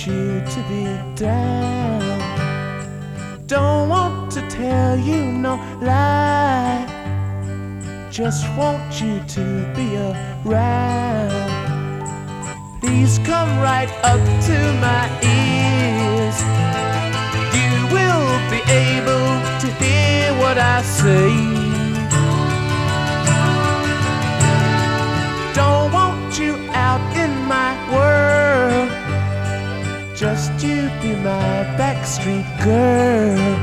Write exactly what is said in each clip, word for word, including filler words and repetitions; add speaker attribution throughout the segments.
Speaker 1: want you to be down. Don't want to tell you no lie. Just want you to be around. Please come right up to my ears. You will be able to hear what I say. Don't want you out in my world. Just you be my backstreet girl.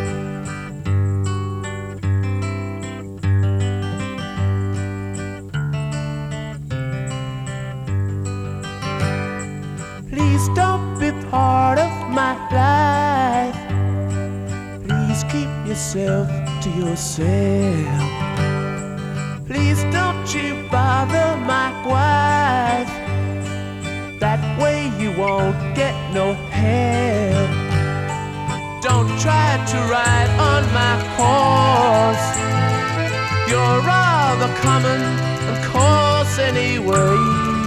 Speaker 1: Please don't be part of my life. Please keep yourself to yourself. Please don't you bother my wife. That way you won't get no help. Don't try to ride on my horse. You're rather common and coarse anyway.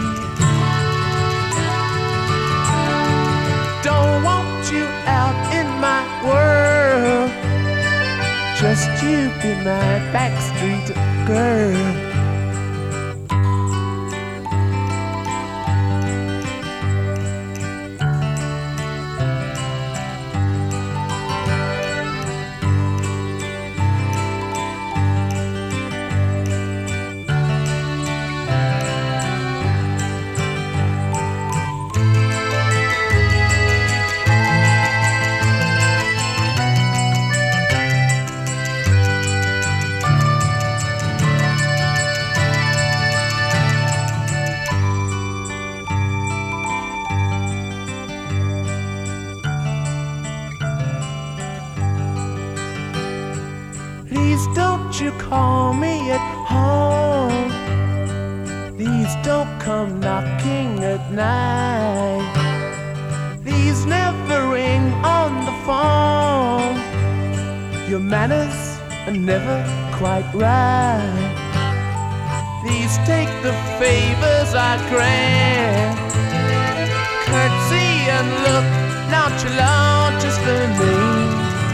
Speaker 1: Don't want you out in my world. Just you be my backstreet girl. Please don't you call me at home. Please don't come knocking at night. Please never ring on the phone. Your manners are never quite right. Please take the favors I grant. Curtsy and look nonchalant just for me.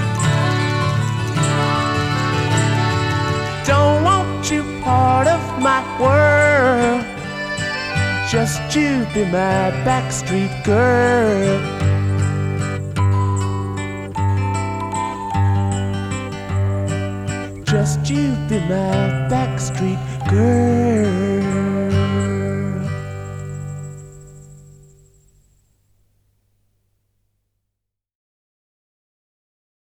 Speaker 1: Don't want you part of my world. Just you be my backstreet girl. Just you be my backstreet girl.